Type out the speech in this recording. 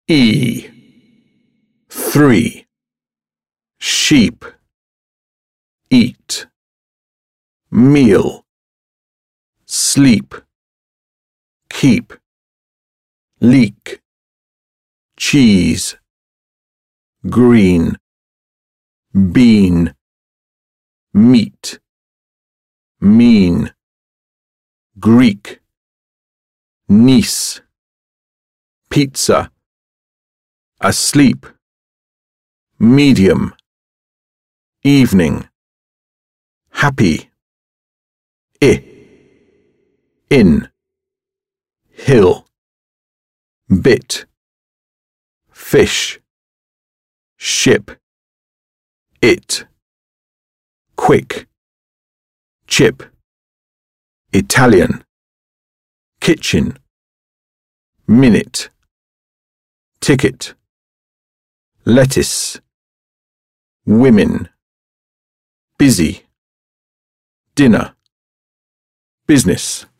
E. 3. Sheep. Eat. Meal. Sleep. Keep. Leak. Cheese. Green. Bean. Meat. Mean. Greek. Niece. Pizza. Asleep. Medium. Evening. Happy. In. Hill. Bit. Fish. Ship. It. Quick. Chip. Italian. Kitchen. Minute. Ticket. Lettuce. Women. Busy. Dinner. Business.